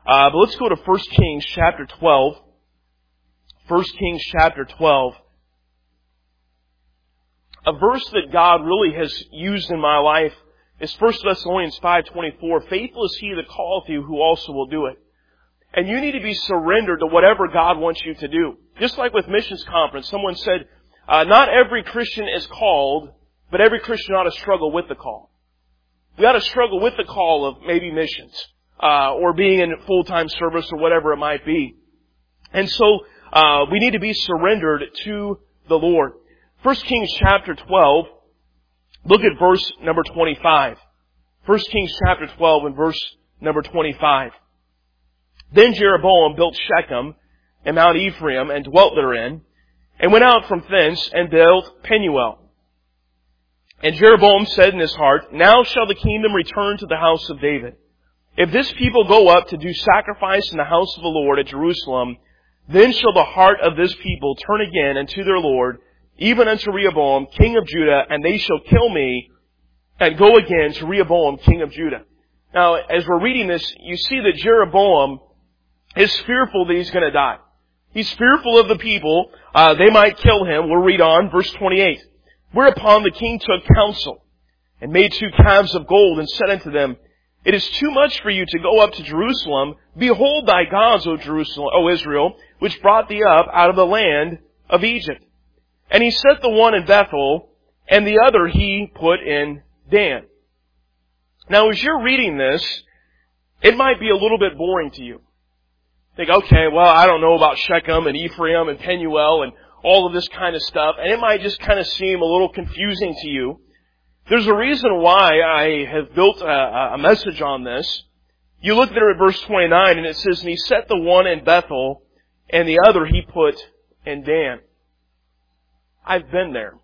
But let's go to 1 Kings chapter 12. 1 Kings chapter 12. A verse that God really has used in my life is 1 Thessalonians 5:24. Faithful is he that calleth you, who also will do it. And you need to be surrendered to whatever God wants you to do. Just like with missions conference, someone said, not every Christian is called, but every Christian ought to struggle with the call. We ought to struggle with the call of maybe missions, or being in full-time service or whatever it might be. And so, we need to be surrendered to the Lord. 1 Kings chapter 12, look at verse number 25. 1 Kings chapter 12 and verse number 25. Then Jeroboam built Shechem and Mount Ephraim and dwelt therein, and went out from thence and built Penuel. And Jeroboam said in his heart, Now shall the kingdom return to the house of David. If this people go up to do sacrifice in the house of the Lord at Jerusalem, then shall the heart of this people turn again unto their Lord, even unto Rehoboam, king of Judah, and they shall kill me, and go again to Rehoboam, king of Judah. Now, as we're reading this, you see that Jeroboam is fearful that he's going to die. He's fearful of the people. They might kill him. We'll read on, verse 28. Whereupon the king took counsel, and made 2 calves of gold, and said unto them, It is too much for you to go up to Jerusalem. Behold thy gods, O Jerusalem, O Israel, which brought thee up out of the land of Egypt. And he set the one in Bethel, and the other he put in Dan. Now, as you're reading this, it might be a little bit boring to you. Think, okay, well, I don't know about Shechem and Ephraim and Penuel and all of this kind of stuff, and it might just kind of seem a little confusing to you. There's a reason why I have built a message on this. You look there at verse 29, and it says, And he set the one in Bethel, and the other he put in Dan. I've been there.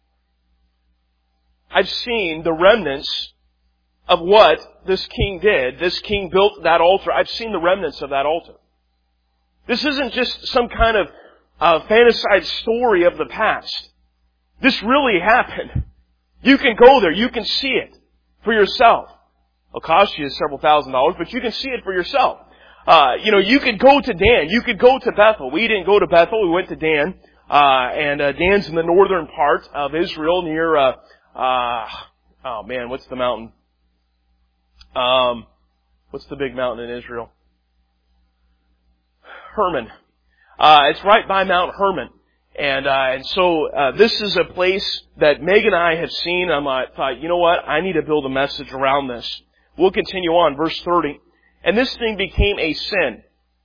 I've seen the remnants of what this king did. This king built that altar. I've seen the remnants of that altar. This isn't just some kind of fantasized story of the past. This really happened. You can go there. You can see it for yourself. It'll cost you several $1,000s, but you can see it for yourself. You could go to Dan. You could go to Bethel. We didn't go to Bethel. We went to Dan. And Dan's in the northern part of Israel near, what's the mountain? What's the big mountain in Israel? Hermon. It's right by Mount Hermon. And so this is a place that Meg and I have seen. I thought, you know what? I need to build a message around this. We'll continue on, verse 30. And this thing became a sin.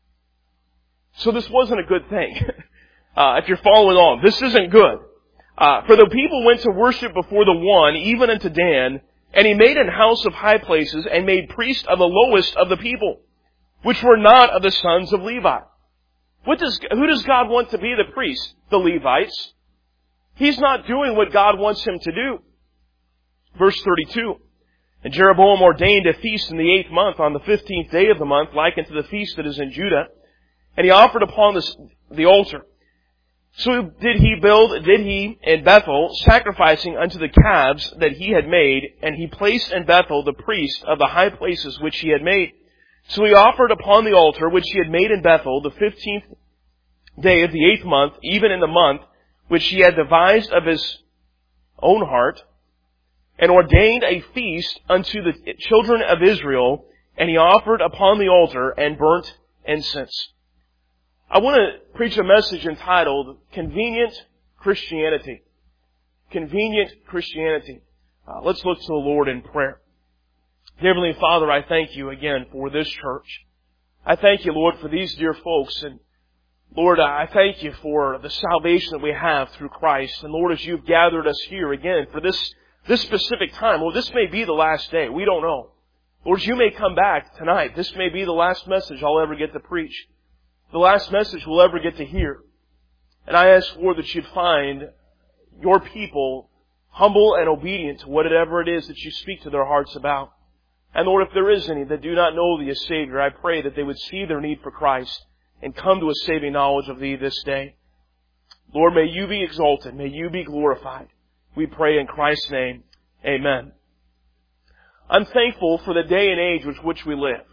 So this wasn't a good thing. If you're following along, this isn't good. For the people went to worship before the one, even unto Dan, and he made an house of high places, and made priests of the lowest of the people, which were not of the sons of Levi. Who does God want to be the priest? The Levites. He's not doing what God wants him to do. Verse 32. And Jeroboam ordained a feast in the 8th month, on the 15th day of the month, like unto the feast that is in Judah. And he offered upon the altar. So did he in Bethel, sacrificing unto the calves that he had made, and he placed in Bethel the priest of the high places which he had made. So he offered upon the altar which he had made in Bethel the 15th day of the 8th month, even in the month which he had devised of his own heart, and ordained a feast unto the children of Israel, and he offered upon the altar and burnt incense. I want to preach a message entitled, Convenient Christianity. Convenient Christianity. Let's look to the Lord in prayer. Heavenly Father, I thank you again for this church. I thank you, Lord, for these dear folks. And Lord, I thank you for the salvation that we have through Christ. And Lord, as you've gathered us here again for this specific time, Lord, this may be the last day. We don't know. Lord, you may come back tonight. This may be the last message I'll ever get to preach. The last message we'll ever get to hear. And I ask, Lord, that you'd find your people humble and obedient to whatever it is that you speak to their hearts about. And Lord, if there is any that do not know Thee as Savior, I pray that they would see their need for Christ and come to a saving knowledge of Thee this day. Lord, may you be exalted. May you be glorified. We pray in Christ's name. Amen. I'm thankful for the day and age with which we live.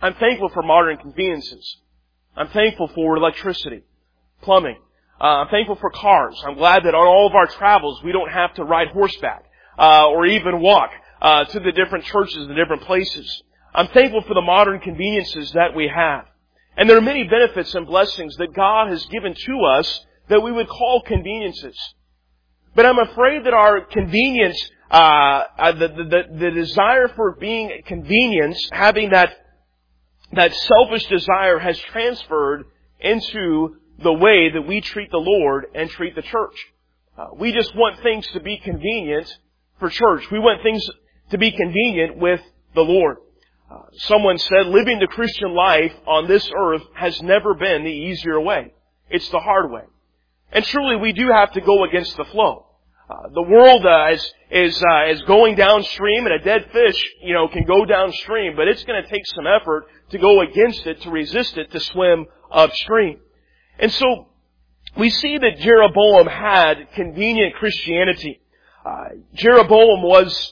I'm thankful for modern conveniences. I'm thankful for electricity, plumbing. I'm thankful for cars. I'm glad that on all of our travels we don't have to ride horseback or even walk to the different churches, the different places. I'm thankful for the modern conveniences that we have. And there are many benefits and blessings that God has given to us that we would call conveniences. But I'm afraid that our convenience, the desire for being convenience, having that selfish desire has transferred into the way that we treat the Lord and treat the church. We just want things to be convenient for church. We want things to be convenient with the Lord. Someone said, living the Christian life on this earth has never been the easier way. It's the hard way. And truly, we do have to go against the flow. The world is going downstream, and a dead fish, can go downstream, but it's going to take some effort to go against it, to resist it, to swim upstream. And so, we see that Jeroboam had convenient Christianity. Jeroboam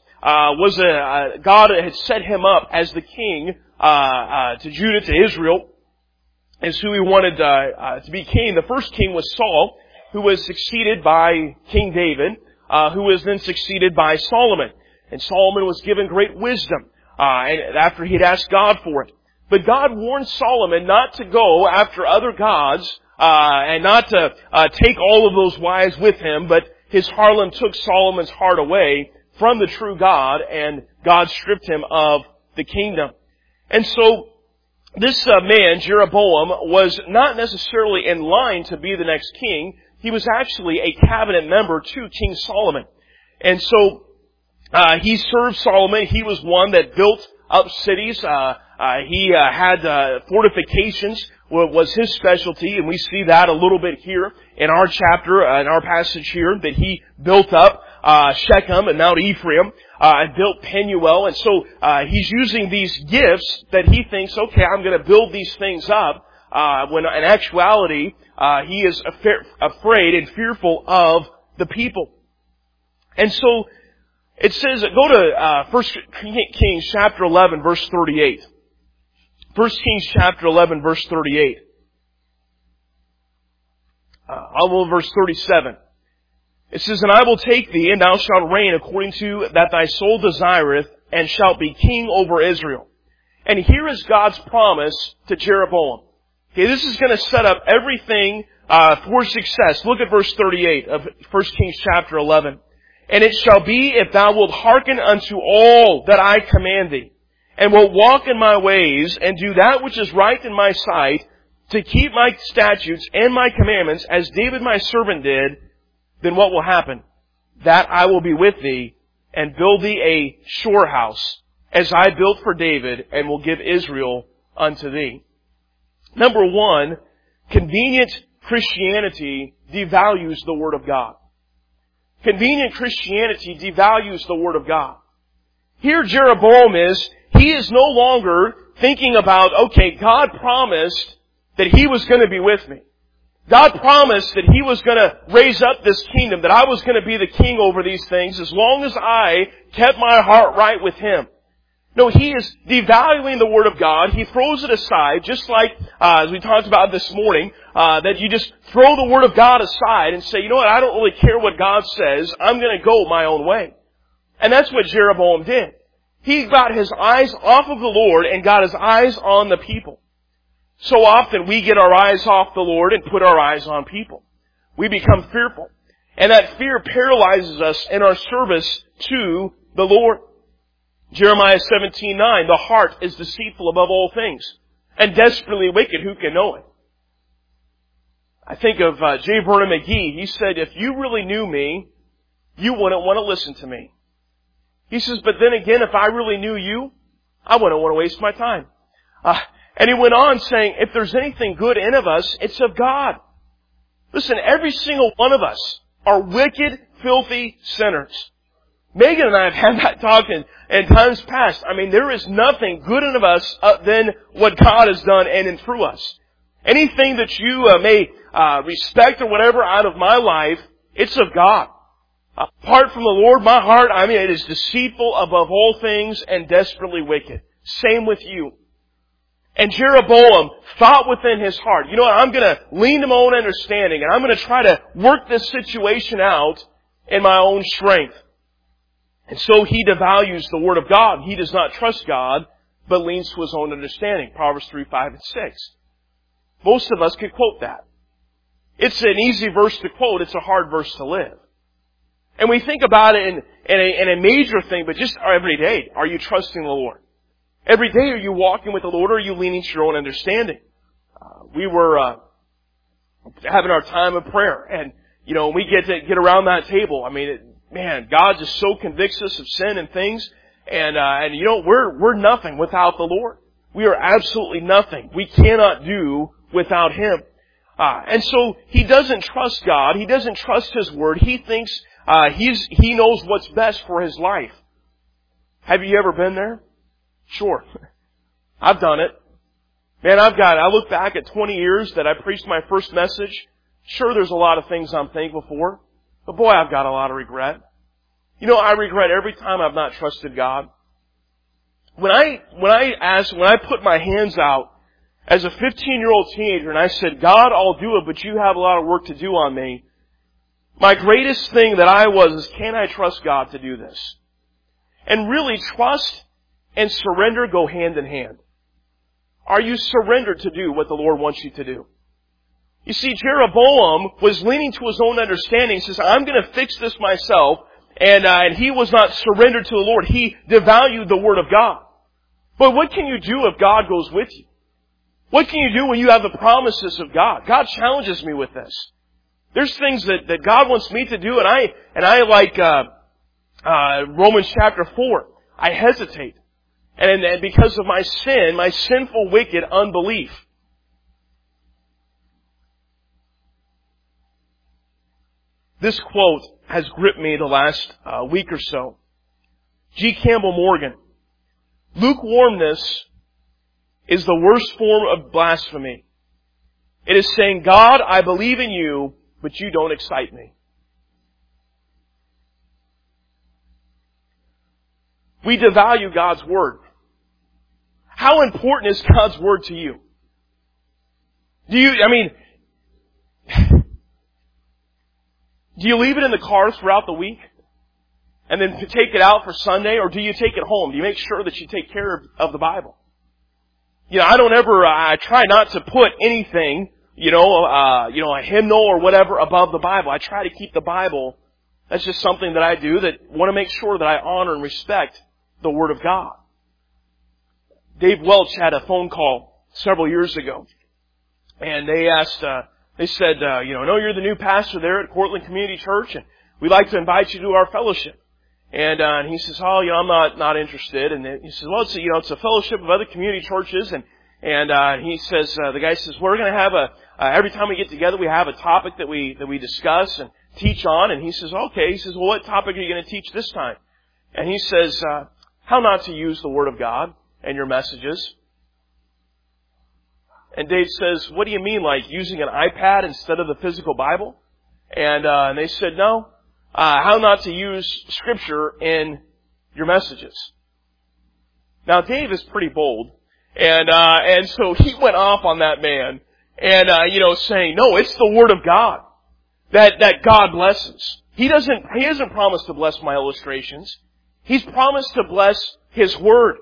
God had set him up as the king to Judah, to Israel, as who he wanted to be king. The first king was Saul, who was succeeded by King David, who was then succeeded by Solomon. And Solomon was given great wisdom after he'd asked God for it. But God warned Solomon not to go after other gods and not to take all of those wives with him, but his harlot took Solomon's heart away from the true God, and God stripped him of the kingdom. And so, this man, Jeroboam, was not necessarily in line to be the next king. He was actually a cabinet member to King Solomon. And so, he served Solomon. He was one that built up cities. He had fortifications, was his specialty, and we see that a little bit here in our chapter, in our passage here, that he built up Shechem and Mount Ephraim, and built Penuel. And so he's using these gifts that he thinks, okay, I'm going to build these things up, when in actuality he is afraid and fearful of the people. And so it says, go to 1 Kings chapter 11, verse 38. 1 Kings chapter 11, verse 38. I'll go to verse 37. It says, And I will take thee, and thou shalt reign according to that thy soul desireth, and shalt be king over Israel. And here is God's promise to Jeroboam. Okay, this is going to set up everything for success. Look at verse 38 of 1 Kings chapter 11. And it shall be, if thou wilt hearken unto all that I command thee, and wilt walk in my ways, and do that which is right in my sight, to keep my statutes and my commandments, as David my servant did, then what will happen? That I will be with thee, and build thee a sure house, as I built for David, and will give Israel unto thee. Number one, convenient Christianity devalues the Word of God. Convenient Christianity devalues the Word of God. Here Jeroboam he is no longer thinking about, okay, God promised that He was going to be with me. God promised that He was going to raise up this kingdom, that I was going to be the king over these things as long as I kept my heart right with Him. No, he is devaluing the Word of God. He throws it aside, just like, as we talked about this morning, that you just throw the Word of God aside and say, you know what, I don't really care what God says. I'm going to go my own way. And that's what Jeroboam did. He got his eyes off of the Lord and got his eyes on the people. So often we get our eyes off the Lord and put our eyes on people. We become fearful. And that fear paralyzes us in our service to the Lord. Jeremiah 17:9, the heart is deceitful above all things, and desperately wicked, who can know it? I think of J. Vernon McGee. He said, if you really knew me, you wouldn't want to listen to me. He says, but then again, if I really knew you, I wouldn't want to waste my time. And he went on saying, if there's anything good in of us, it's of God. Listen, every single one of us are wicked, filthy sinners. Megan and I have had that talk in times past. I mean, there is nothing good in of us than what God has done in and through us. Anything that you may respect or whatever out of my life, it's of God. Apart from the Lord, my heart, it is deceitful above all things and desperately wicked. Same with you. And Jeroboam thought within his heart, you know what, I'm going to lean to my own understanding and I'm going to try to work this situation out in my own strength. And so he devalues the Word of God. He does not trust God, but leans to his own understanding. Proverbs 3, 5, and 6. Most of us could quote that. It's an easy verse to quote. It's a hard verse to live. And we think about it in a major thing, but just every day. Are you trusting the Lord? Every day, are you walking with the Lord, or are you leaning to your own understanding? We were having our time of prayer, and when we get around that table, God just so convicts us of sin and things, and we're nothing without the Lord. We are absolutely nothing. We cannot do without Him. And so he doesn't trust God. He doesn't trust His Word. He thinks he knows what's best for his life. Have you ever been there? Sure. I've done it. Man, I look back at 20 years that I preached my first message. Sure, there's a lot of things I'm thankful for. But boy, I've got a lot of regret. I regret every time I've not trusted God. When I put my hands out as a 15-year-old teenager and I said, God, I'll do it, but you have a lot of work to do on me. My greatest thing that I was is, can I trust God to do this? And really, trust and surrender go hand in hand. Are you surrendered to do what the Lord wants you to do? You see, Jeroboam was leaning to his own understanding. He says, I'm going to fix this myself. And he was not surrendered to the Lord. He devalued the Word of God. But what can you do if God goes with you? What can you do when you have the promises of God? God challenges me with this. There's things that God wants me to do, and I like Romans chapter 4. I hesitate. And because of my sin, my sinful, wicked unbelief. This quote has gripped me the last week or so. G. Campbell Morgan. Lukewarmness is the worst form of blasphemy. It is saying, God, I believe in you, but you don't excite me. We devalue God's Word. How important is God's Word to you? Do you leave it in the car throughout the week and then take it out for Sunday, or do you take it home? Do you make sure that you take care of the Bible? I try not to put anything, a hymnal or whatever above the Bible. I try to keep the Bible. That's just something that I do, that want to make sure that I honor and respect the Word of God. Dave Welch had a phone call several years ago, and they said, I know you're the new pastor there at Cortland Community Church, and we'd like to invite you to our fellowship. And he says, I'm not interested. And he says, well, it's a fellowship of other community churches. And he says, the guy says, we're going to have every time we get together, we have a topic that we discuss and teach on. And he says, okay. He says, well, what topic are you going to teach this time? And he says, how not to use the Word of God in your messages. And Dave says, what do you mean, like using an iPad instead of the physical Bible? And they said, no. How not to use Scripture in your messages. Now, Dave is pretty bold. And so he went off on that man. And, saying, no, it's the Word of God that God blesses. He hasn't promised to bless my illustrations. He's promised to bless His Word.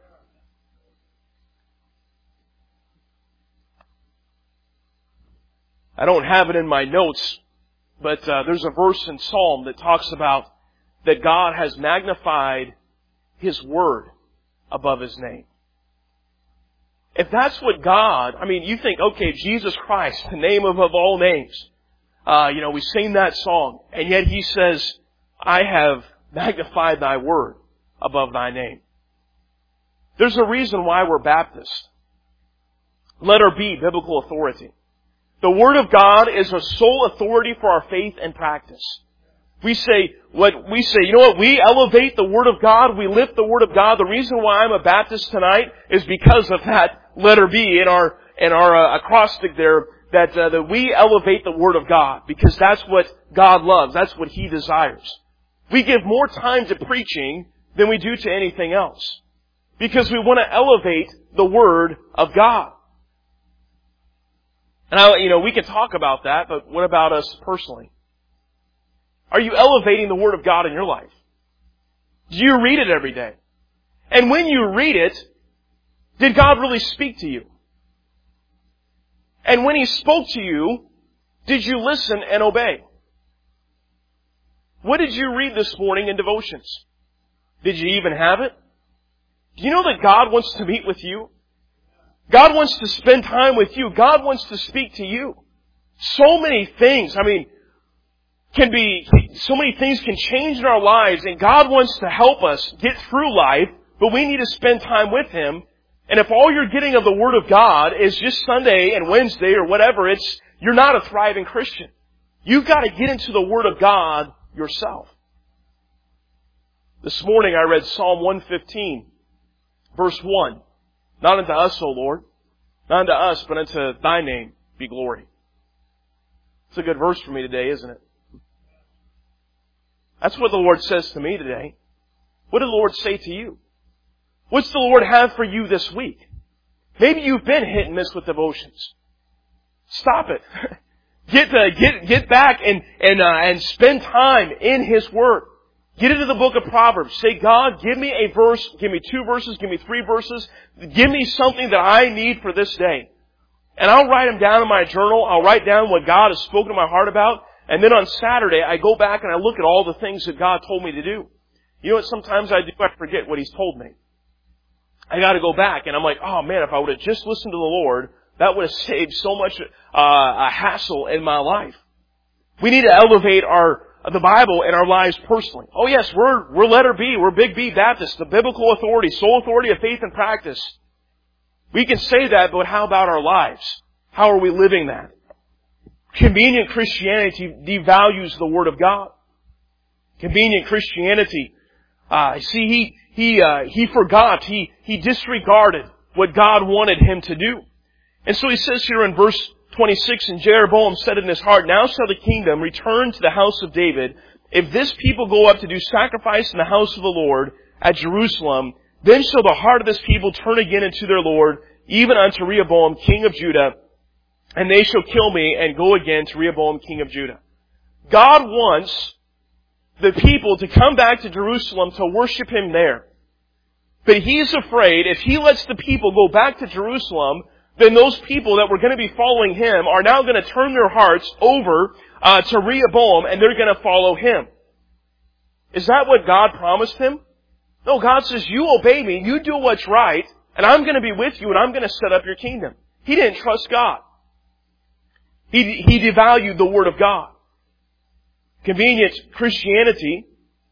I don't have it in my notes, but there's a verse in Psalm that talks about that God has magnified His Word above His name. If that's what God, you think, okay, Jesus Christ, the name above all names. We sing that song, and yet He says, I have magnified Thy Word above Thy name. There's a reason why we're Baptists. Letter B, biblical authority. The Word of God is a sole authority for our faith and practice. We say, we elevate the Word of God, we lift the Word of God. The reason why I'm a Baptist tonight is because of that letter B in our acrostic there, that we elevate the Word of God, because that's what God loves. That's what He desires. We give more time to preaching than we do to anything else. Because we want to elevate the Word of God. And we can talk about that, but what about us personally? Are you elevating the Word of God in your life? Do you read it every day? And when you read it, did God really speak to you? And when He spoke to you, did you listen and obey? What did you read this morning in devotions? Did you even have it? Do you know that God wants to meet with you? God wants to spend time with you. God wants to speak to you. So many things, so many things can change in our lives, and God wants to help us get through life, but we need to spend time with Him. And if all you're getting of the Word of God is just Sunday and Wednesday or whatever, you're not a thriving Christian. You've got to get into the Word of God yourself. This morning I read Psalm 115, verse 1. Not unto us, O Lord, not unto us, but unto Thy name be glory. It's a good verse for me today, isn't it? That's what the Lord says to me today. What did the Lord say to you? What's the Lord have for you this week? Maybe you've been hit and miss with devotions. Stop it. Get back and spend time in His Word. Get into the book of Proverbs. Say, God, give me a verse, give me 2 verses, give me 3 verses. Give me something that I need for this day. And I'll write them down in my journal. I'll write down what God has spoken to my heart about. And then on Saturday, I go back and I look at all the things that God told me to do. You know what sometimes I do? I forget what He's told me. I gotta go back and I'm like, oh man, if I would have just listened to the Lord, that would have saved so much a hassle in my life. We need to elevate the Bible in our lives personally. Oh yes, we're letter B, we're Big B Baptist, the biblical authority, sole authority of faith and practice. We can say that, but how about our lives? How are we living that? Convenient Christianity devalues the Word of God. Convenient Christianity, he forgot, he disregarded what God wanted him to do. And so he says here in verse 26, and Jeroboam said in his heart, now shall the kingdom return to the house of David. If this people go up to do sacrifice in the house of the Lord at Jerusalem, then shall the heart of this people turn again unto their Lord, even unto Rehoboam, king of Judah, and they shall kill me and go again to Rehoboam, king of Judah. God wants the people to come back to Jerusalem to worship Him there. But He's afraid if He lets the people go back to Jerusalem, then those people that were going to be following Him are now going to turn their hearts over to Rehoboam, and they're going to follow him. Is that what God promised him? No, God says, you obey me, you do what's right, and I'm going to be with you, and I'm going to set up your kingdom. He didn't trust God. He devalued the Word of God. Convenient Christianity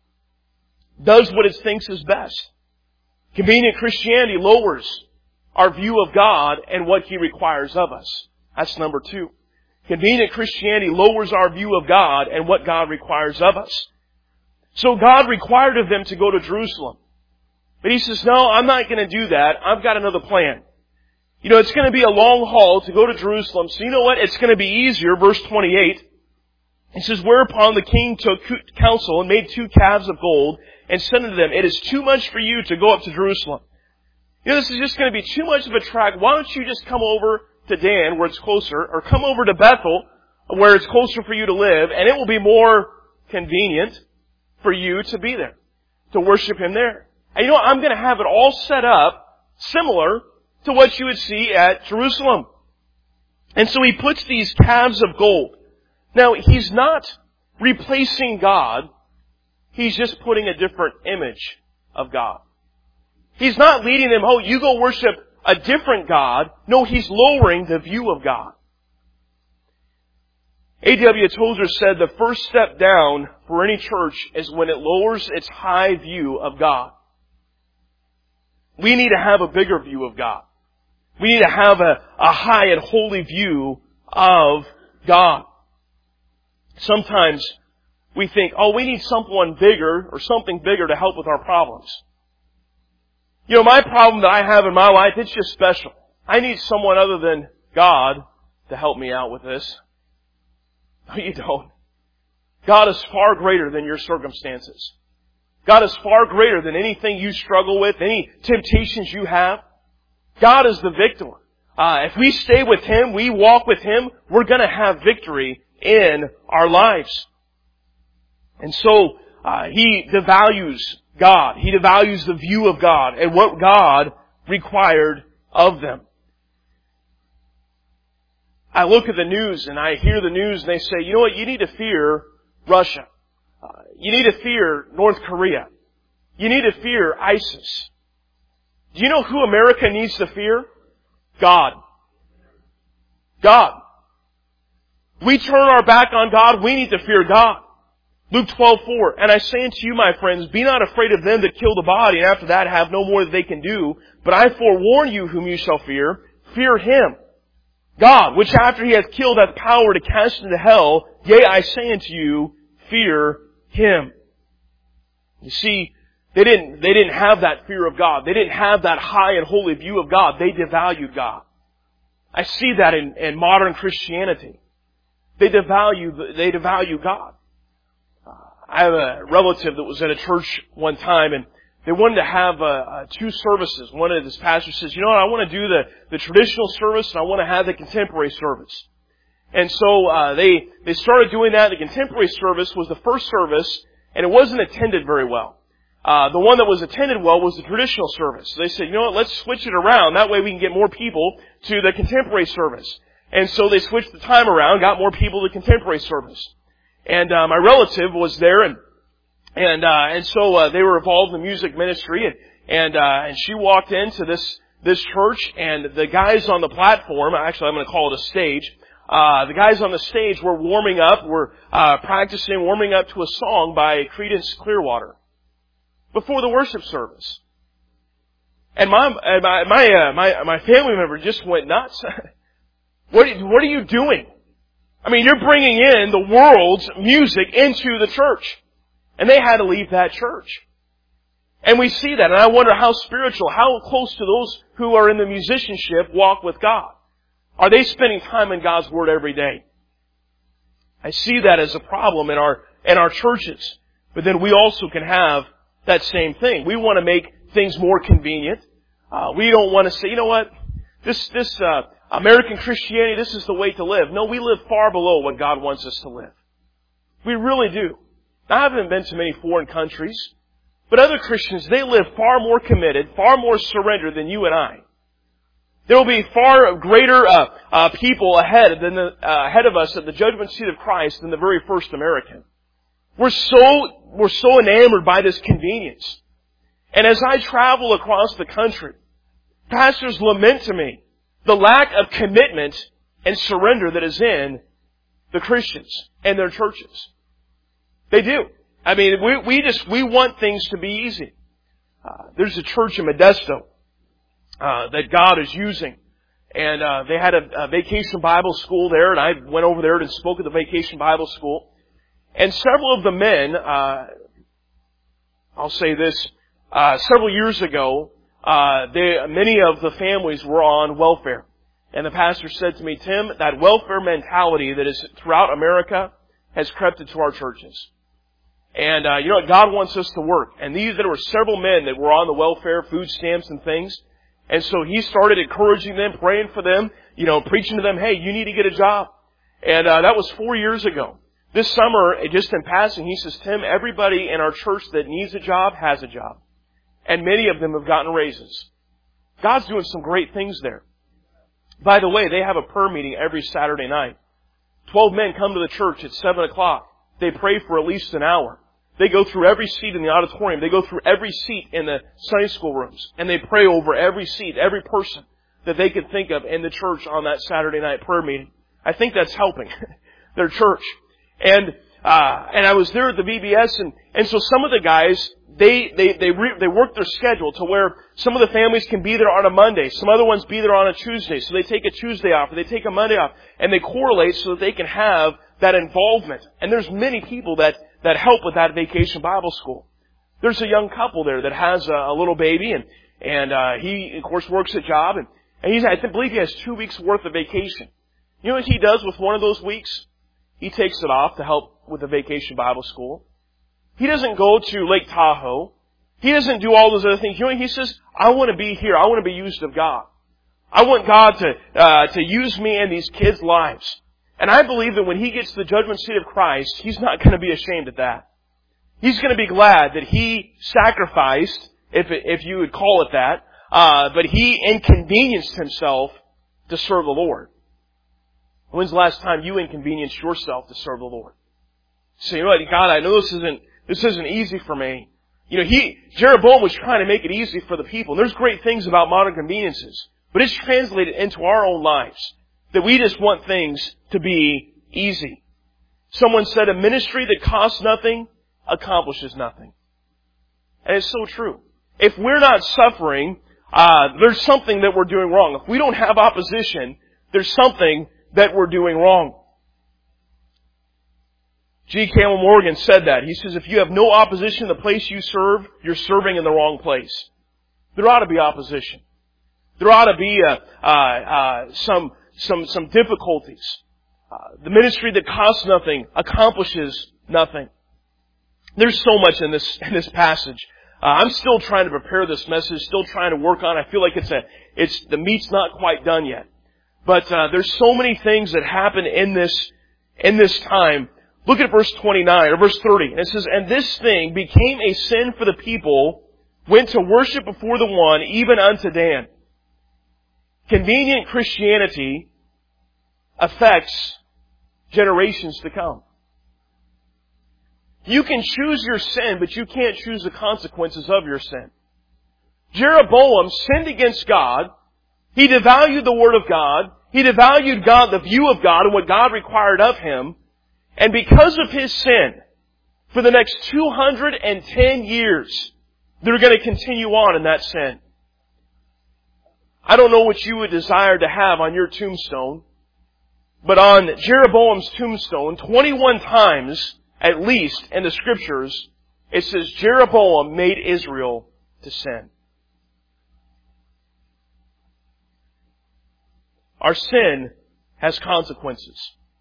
does what it thinks is best. Convenient Christianity lowers our view of God and what He requires of us. That's number 2. Convenient Christianity lowers our view of God and what God requires of us. So God required of them to go to Jerusalem. But He says, no, I'm not going to do that. I've got another plan. It's going to be a long haul to go to Jerusalem. So you know what? It's going to be easier. Verse 28. He says, whereupon the king took counsel and made 2 calves of gold and said unto them, it is too much for you to go up to Jerusalem. This is just going to be too much of a trek. Why don't you just come over to Dan where it's closer, or come over to Bethel where it's closer for you to live, and it will be more convenient for you to be there, to worship Him there. And I'm going to have it all set up similar to what you would see at Jerusalem. And so He puts these calves of gold. Now, He's not replacing God. He's just putting a different image of God. He's not leading them, you go worship a different God. No, He's lowering the view of God. A.W. Tozer said the first step down for any church is when it lowers its high view of God. We need to have a bigger view of God. We need to have a high and holy view of God. Sometimes we think, we need someone bigger or something bigger to help with our problems. My problem that I have in my life, it's just special. I need someone other than God to help me out with this. No, you don't. God is far greater than your circumstances. God is far greater than anything you struggle with, any temptations you have. God is the victor. If we stay with Him, we walk with Him, we're going to have victory in our lives. And so, he devalues God. He devalues the view of God and what God required of them. I look at the news and I hear the news and they say, you know what, you need to fear Russia. You need to fear North Korea. You need to fear ISIS. Do you know who America needs to fear? God. God. We turn our back on God, we need to fear God. Luke 12:4, and I say unto you, my friends, be not afraid of them that kill the body, and after that have no more that they can do. But I forewarn you whom you shall fear. Fear Him. God, which after He hath killed hath power to cast into hell. Yea, I say unto you, fear Him. You see, they didn't have that fear of God. They didn't have that high and holy view of God. They devalued God. I see that in modern Christianity. They devalue God. I have a relative that was at a church one time, and they wanted to have two services. One of his pastors says, you know what, I want to do the traditional service, and I want to have the contemporary service. And so they started doing that. The contemporary service was the first service, and it wasn't attended very well. The one that was attended well was the traditional service. So they said, you know what, let's switch it around. That way we can get more people to the contemporary service. And so they switched the time around, got more people to the contemporary service. And my relative was there, and so they were involved in the music ministry, and she walked into this church, and the guys on the platform, actually I'm going to call it a stage, the guys on the stage were warming up, warming up to a song by Creedence Clearwater before the worship service. And my family member just went nuts. What are you doing? I mean, you're bringing in the world's music into the church. And they had to leave that church. And we see that, and I wonder how spiritual, how close to those who are in the musicianship walk with God. Are they spending time in God's Word every day? I see that as a problem in our churches. But then we also can have that same thing. We want to make things more convenient. We don't want to say, you know what, this American Christianity, this is the way to live. No, we live far below what God wants us to live. We really do. I haven't been to many foreign countries, but other Christians, they live far more committed, far more surrendered than you and I. There will be far greater people ahead of us at the judgment seat of Christ than the very first American. We're so enamored by this convenience. And as I travel across the country, pastors lament to me the lack of commitment and surrender that is in the Christians and their churches. They do. I mean, we want things to be easy. There's a church in Modesto that God is using, and they had a vacation Bible school there, and I went over there and spoke at the vacation Bible school. And several of the men, I'll say this, several years ago, many of the families were on welfare. And the pastor said to me, Tim, that welfare mentality that is throughout America has crept into our churches. And, you know what? God wants us to work. And there were several men that were on the welfare, food stamps and things. And so he started encouraging them, praying for them, you know, preaching to them, hey, you need to get a job. And, that was 4 years ago. This summer, just in passing, he says, Tim, everybody in our church that needs a job has a job. And many of them have gotten raises. God's doing some great things there. By the way, they have a prayer meeting every Saturday night. 12 men come to the church at 7 o'clock. They pray for at least an hour. They go through every seat in the auditorium. They go through every seat in the Sunday school rooms. And they pray over every seat, every person that they could think of in the church on that Saturday night prayer meeting. I think that's helping their church. And I was there at the VBS, and so some of the guys, they work their schedule to where some of the families can be there on a Monday, some other ones be there on a Tuesday, so they take a Tuesday off, or they take a Monday off, and they correlate so that they can have that involvement. And there's many people that help with that vacation Bible school. There's a young couple there that has a little baby, and he, of course, works a job, and I believe he has 2 weeks worth of vacation. You know what he does with one of those weeks? He takes it off to help with the vacation Bible school. He doesn't go to Lake Tahoe. He doesn't do all those other things. You know, he says, I want to be here. I want to be used of God. I want God to use me in these kids' lives. And I believe that when he gets to the judgment seat of Christ, he's not going to be ashamed at that. He's going to be glad that he sacrificed, if you would call it that, but he inconvenienced himself to serve the Lord. When's the last time you inconvenienced yourself to serve the Lord? So, you know what, God, I know this isn't easy for me. You know, Jeroboam was trying to make it easy for the people. And there's great things about modern conveniences, but it's translated into our own lives that we just want things to be easy. Someone said a ministry that costs nothing accomplishes nothing. And it's so true. If we're not suffering, there's something that we're doing wrong. If we don't have opposition, there's something that we're doing wrong. G. Campbell Morgan said that. He says, if you have no opposition in the place you serve, you're serving in the wrong place. There ought to be opposition. There ought to be some difficulties. The ministry that costs nothing accomplishes nothing. There's so much in this passage. I'm still trying to prepare this message, still trying to work on it. I feel like the meat's not quite done yet. But there's so many things that happen in this time. Look at verse 29 or verse 30. And it says, and this thing became a sin for the people, went to worship before the one, even unto Dan. Convenient Christianity affects generations to come. You can choose your sin, but you can't choose the consequences of your sin. Jeroboam sinned against God. He devalued the Word of God. He devalued God, the view of God and what God required of him. And because of his sin, for the next 210 years, they're going to continue on in that sin. I don't know what you would desire to have on your tombstone, but on Jeroboam's tombstone, 21 times, at least, in the Scriptures, it says Jeroboam made Israel to sin. Our sin has consequences.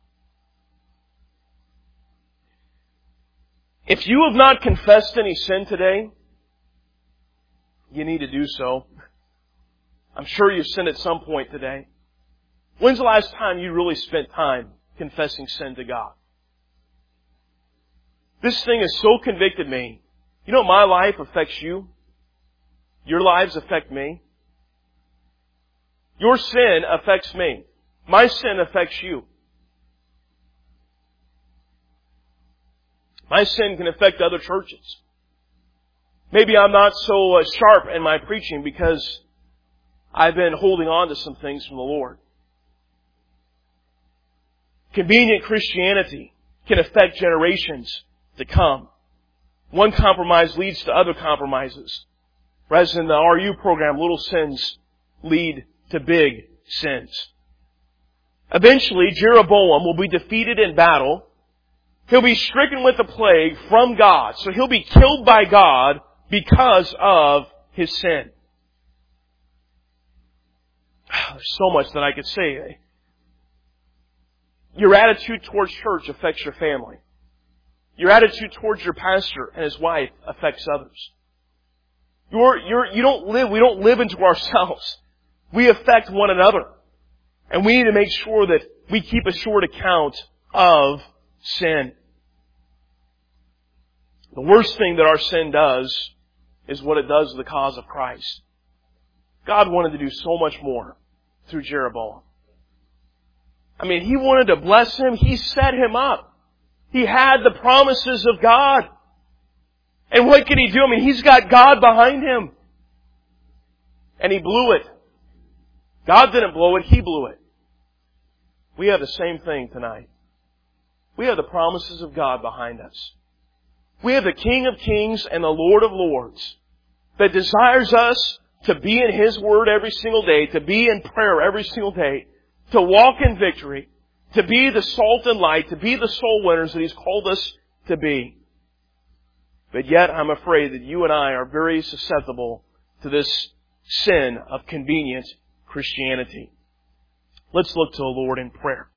If you have not confessed any sin today, you need to do so. I'm sure you've sinned at some point today. When's the last time you really spent time confessing sin to God? This thing has so convicted me. You know, my life affects you. Your lives affect me. Your sin affects me. My sin affects you. My sin can affect other churches. Maybe I'm not so sharp in my preaching because I've been holding on to some things from the Lord. Convenient Christianity can affect generations to come. One compromise leads to other compromises. Whereas in the RU program, little sins lead to big sins. Eventually, Jeroboam will be defeated in battle. He'll be stricken with a plague from God. So he'll be killed by God because of his sin. There's so much that I could say. Your attitude towards church affects your family. Your attitude towards your pastor and his wife affects others. We don't live into ourselves. We affect one another. And we need to make sure that we keep a short account of sin. The worst thing that our sin does is what it does to the cause of Christ. God wanted to do so much more through Jeroboam. I mean, He wanted to bless him. He set him up. He had the promises of God. And what could he do? I mean, he's got God behind him. And he blew it. God didn't blow it. He blew it. We have the same thing tonight. We have the promises of God behind us. We have the King of Kings and the Lord of Lords that desires us to be in His Word every single day, to be in prayer every single day, to walk in victory, to be the salt and light, to be the soul winners that He's called us to be. But yet I'm afraid that you and I are very susceptible to this sin of convenient Christianity. Let's look to the Lord in prayer.